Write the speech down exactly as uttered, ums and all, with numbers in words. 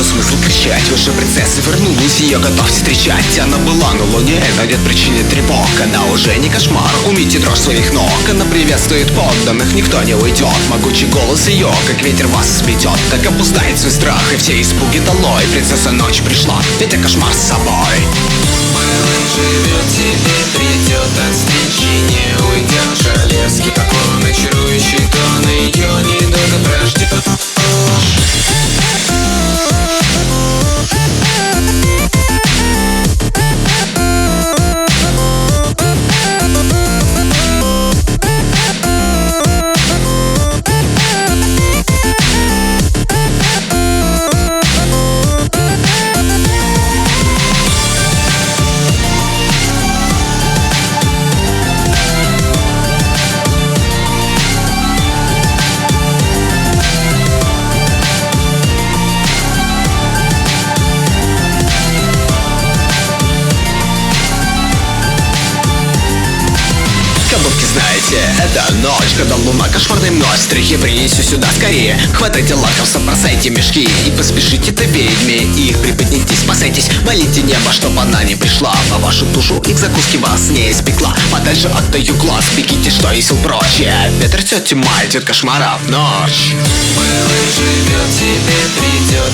что смысл кричать? Уже принцесса вернулась, ее готовьте встречать. Она была на луне, но нет причины тревог. Она уже не кошмар, умите дрожь своих ног. Она приветствует подданных, никто не уйдет. Могучий голос ее, как ветер вас сплетет. Так опускает свой страх и все испуги долой. Принцесса ночь пришла, ведь кошмар с собой. Мэлэн живет себе, придет от встречи, не уйдет. Королевский поклон и чарующий тон ее недолго прождет. Знаете, это ночь, когда луна кошмарной мной. Стрихи принесу сюда скорее. Хватайте лакомства, бросайте мешки и поспешите-то ведьме. Их приподнитесь, спасайтесь, молите небо, чтоб она не пришла по вашу душу и к закуске вас не испекла. Подальше отдаю глаз, бегите, что есть сил прочее. Ветер тет тьма, идет кошмара в ночь. Мэлэн живет себе, придет